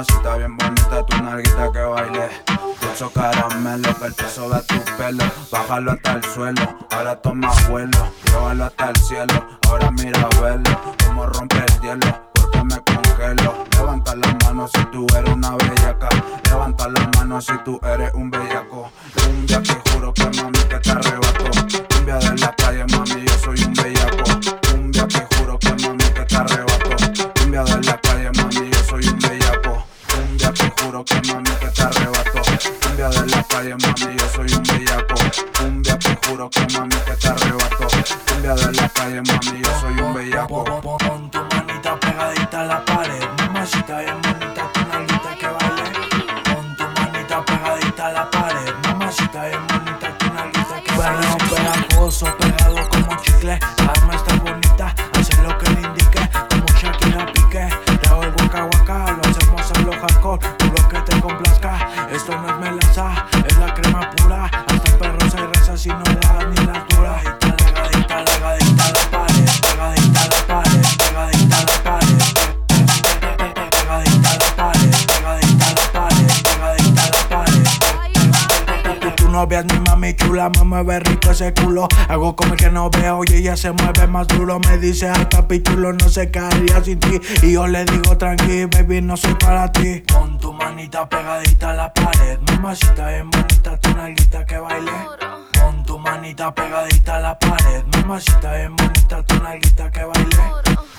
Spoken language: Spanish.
mamacita bien bonita, tu nalguita que baile. Dulce caramelo, que el peso de tu pelo, bájalo hasta el suelo, ahora toma vuelo, llévalo hasta el cielo, ahora mira a verlo, como rompe el hielo, porque me congelo. Levanta las manos si tú eres una bellaca, levanta las manos si tú eres un bellaco. Cumbia que juro que mami que te arrebato, cumbia de la calle mami yo soy un bellaco. Cumbia que juro que mami que te arrebato, cumbia de la calle mami yo soy un bellaco. Cumbia que juro que mami que te arrebato, cumbia de la calle mami yo soy un bellaco. Cumbia que juro que mami que te arrebato, cumbia de la calle mami yo soy un bellaco. Pon tu manita pegadita a la pared, mamacita bien bonita, tu nalguita que baile. Pon tu manita pegadita a la pared, mamacita bien bonita, tu nalguita que baile. Perreo pegajoso, pegado como chicle, la arma está bonita, hace lo que le indique, como Shakira Piqué. Le hago el waka waka, lo hacemos a lo hardcore, tú lo que te complazca. Esto no es melaza, es la crema pura, hasta el perro se reza si no le das ni la altura. Pegadita, pegadita a la pared, pegadita a la pared, pegadita a la pared, pegadita a la pared, pegadita a la pared, pegadita a la pared. Tu novia es mi mami chula, me mueve rico ese culo. Hago como que no veo y ella se mueve más duro. Me dice ay papi chulo, no sé qué haría sin ti. Y yo le digo tranqui, baby, no soy para ti. Pon tu manita pegadita a la pared, mamacita bien bonita, tu nalguita que baile. Pon tu manita pegadita a la pared, mamacita bien bonita, tu nalguita que baile.